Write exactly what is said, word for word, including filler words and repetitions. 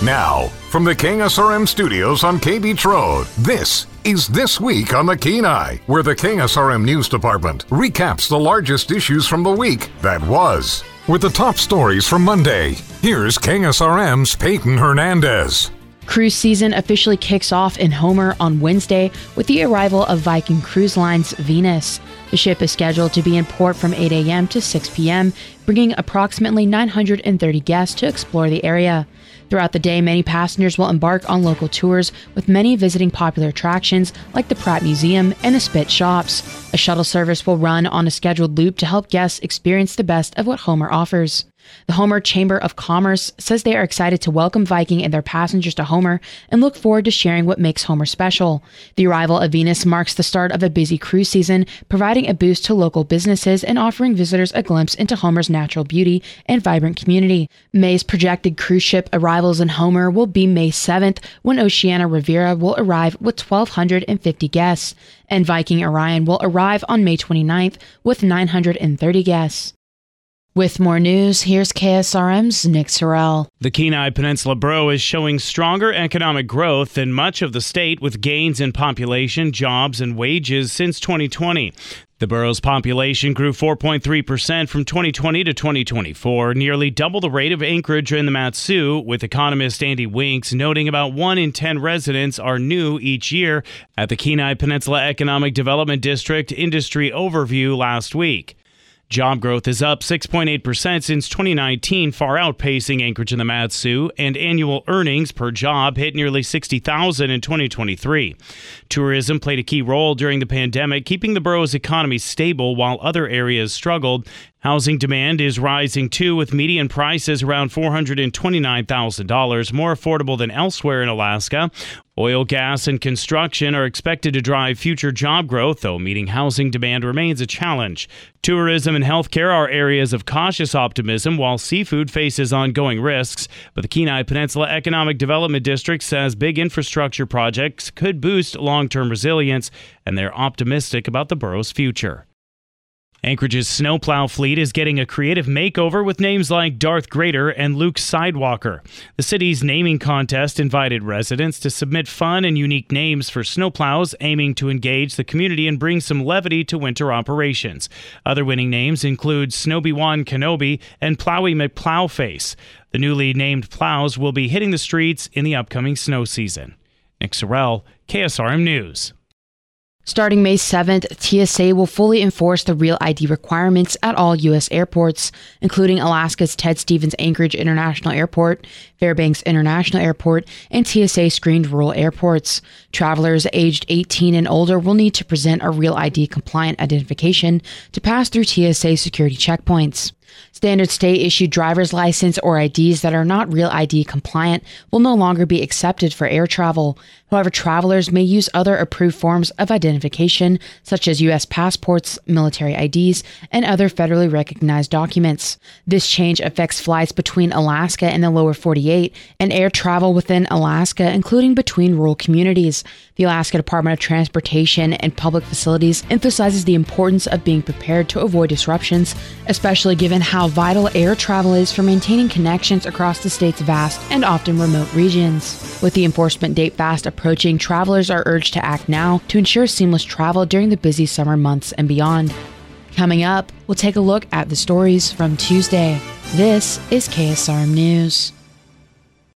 Now, from the K S R M studios on K Beach Road, this is This Week on the Kenai, where the K S R M News Department recaps the largest issues from the week that was. With the top stories from Monday, here's K S R M's Peyton Hernandez. Cruise season officially kicks off in Homer on Wednesday with the arrival of Viking Cruise Line's Venus. The ship is scheduled to be in port from eight a.m. to six p.m., bringing approximately nine hundred thirty guests to explore the area. Throughout the day, many passengers will embark on local tours, with many visiting popular attractions like the Pratt Museum and the Spit Shops. A shuttle service will run on a scheduled loop to help guests experience the best of what Homer offers. The Homer Chamber of Commerce says they are excited to welcome Viking and their passengers to Homer and look forward to sharing what makes Homer special. The arrival of Venus marks the start of a busy cruise season, providing a boost to local businesses and offering visitors a glimpse into Homer's natural beauty and vibrant community. May's projected cruise ship arrivals in Homer will be May seventh, when Oceania Riviera will arrive with one thousand two hundred fifty guests, and Viking Orion will arrive on May twenty-ninth with nine hundred thirty guests. With more news, here's K S R M's Nick Sorrell. The Kenai Peninsula Borough is showing stronger economic growth than much of the state, with gains in population, jobs, and wages since twenty twenty. The borough's population grew four point three percent from twenty twenty to twenty twenty-four, nearly double the rate of Anchorage and the Mat-Su, with economist Andy Winks noting about one in ten residents are new each year at the Kenai Peninsula Economic Development District Industry Overview last week. Job growth is up six point eight percent since twenty nineteen, far outpacing Anchorage and the Mat-Su, and annual earnings per job hit nearly sixty thousand dollars in twenty twenty-three. Tourism played a key role during the pandemic, keeping the borough's economy stable while other areas struggled. Housing demand is rising too, with median prices around four hundred twenty-nine thousand dollars, more affordable than elsewhere in Alaska. Oil, gas, and construction are expected to drive future job growth, though meeting housing demand remains a challenge. Tourism and healthcare are areas of cautious optimism, while seafood faces ongoing risks. But the Kenai Peninsula Economic Development District says big infrastructure projects could boost long-term resilience, and they're optimistic about the borough's future. Anchorage's snowplow fleet is getting a creative makeover with names like Darth Grader and Luke Sidewalker. The city's naming contest invited residents to submit fun and unique names for snowplows, aiming to engage the community and bring some levity to winter operations. Other winning names include Snowby-Wan Kenobi and Plowy McPlowface. The newly named plows will be hitting the streets in the upcoming snow season. Nick Sorrell, K S R M News. Starting May seventh, T S A will fully enforce the Real I D requirements at all U S airports, including Alaska's Ted Stevens Anchorage International Airport, Fairbanks International Airport, and T S A-screened rural airports. Travelers aged eighteen and older will need to present a Real I D-compliant identification to pass through T S A security checkpoints. Standard state-issued driver's license or I Ds that are not Real I D compliant will no longer be accepted for air travel. However, travelers may use other approved forms of identification, such as U S passports, military I Ds, and other federally recognized documents. This change affects flights between Alaska and the lower forty-eight and air travel within Alaska, including between rural communities. The Alaska Department of Transportation and Public Facilities emphasizes the importance of being prepared to avoid disruptions, especially given how vital air travel is for maintaining connections across the state's vast and often remote regions. With the enforcement date fast approaching, travelers are urged to act now to ensure seamless travel during the busy summer months and beyond. Coming up, we'll take a look at the stories from Tuesday. This is K S R M News.